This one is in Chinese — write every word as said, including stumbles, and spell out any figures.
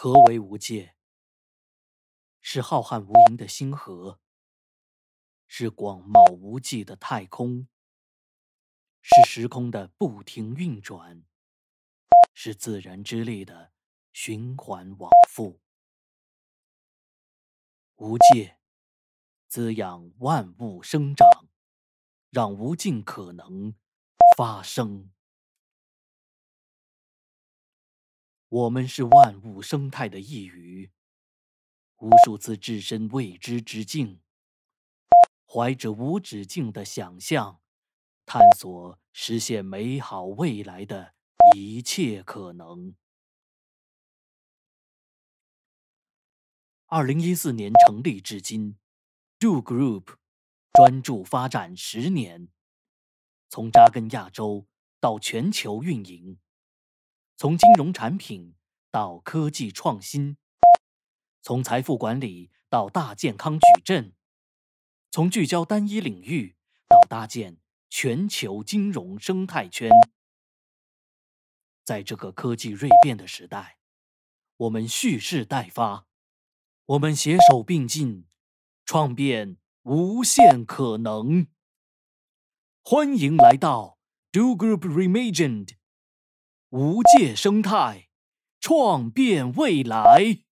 何为无界？是浩瀚无垠的星河，是广袤无际的太空，是时空的不停运转，是自然之力的循环往复。无界滋养万物生长，让无尽可能发生。我们是万物生态的一隅，无数次置身未知之境，怀着无止境的想象，探索实现美好未来的一切可能。二零一四年成立至今 ，Do Group 专注发展十年，从扎根亚洲到全球运营，从金融产品到科技创新，从财富管理到大健康矩阵，从聚焦单一领域到搭建全球金融生态圈。在这个科技锐变的时代，我们蓄势待发，我们携手并进，创变无限可能。欢迎来到 Do Group Reimagined 无界生态，创变未来。